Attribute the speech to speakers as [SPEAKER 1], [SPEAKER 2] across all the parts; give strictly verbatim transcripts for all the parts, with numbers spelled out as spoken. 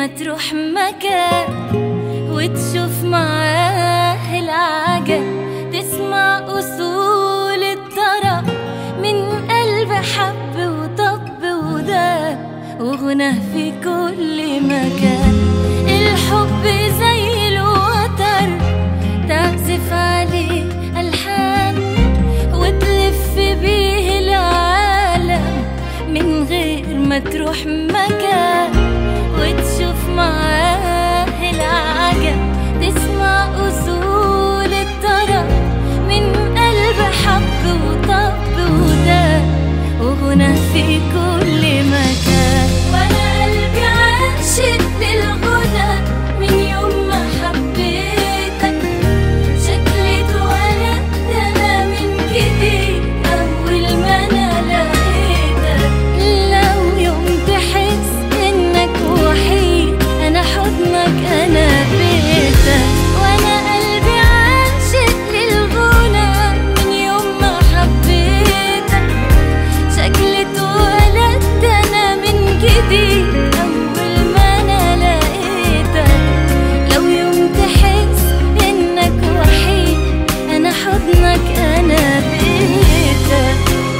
[SPEAKER 1] ما تروح مكان وتشوف معاه العجب، تسمع أصول الطرب من قلب حب وطب وداب وغنى في كل مكان. الحب زي الوتر تعزف عليه ألحان وتلف بيه العالم من غير ما تروح مكان وتشوف معاه العجب، تسمع أصول الطرب من قلب حب وطب وداب وغنى في كل مكان. وأنا قلبي عاشق للغنى من يوم ما حبيتك، شكلي اتولدت أنا من جديد أول ما أنا لقيتك. لو يوم تحس إنك وحيد أنا حضنك أنا بيتك. وأنا قلبي عاشق للغنى من يوم ما حبيتك، شكلي اتولدت أنا من جديد أول ما أنا لقيتك. لو يوم تحس إنك وحيد أنا حضنك أنا بيتك.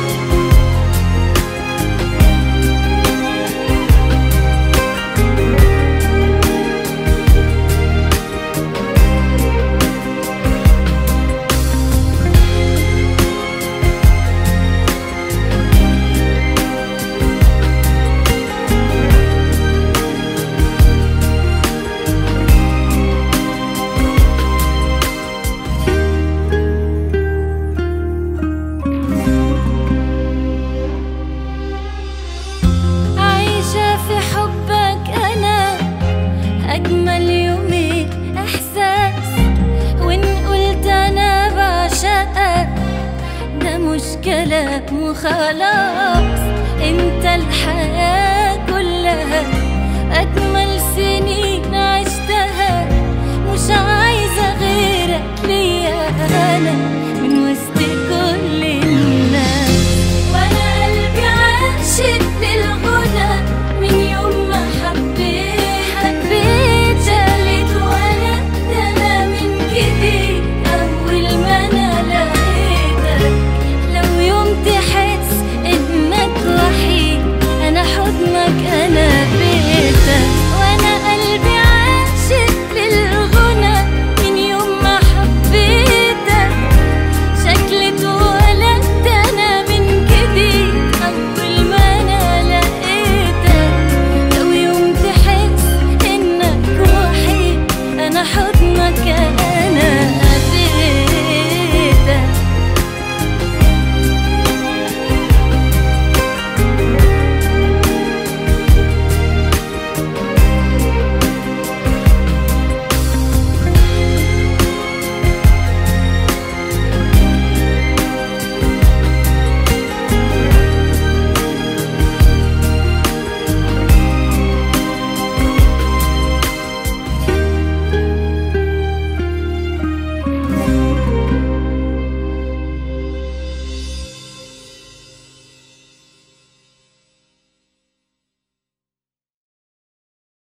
[SPEAKER 1] عايشة في حبك أنا أجمل يومين إحساس، وإن قلت أنا بعشقك ده مش كلام وخلاص. أنت الحياة كلها أجمل سنين عشتها، مش عايزة غيرك ليا أنا.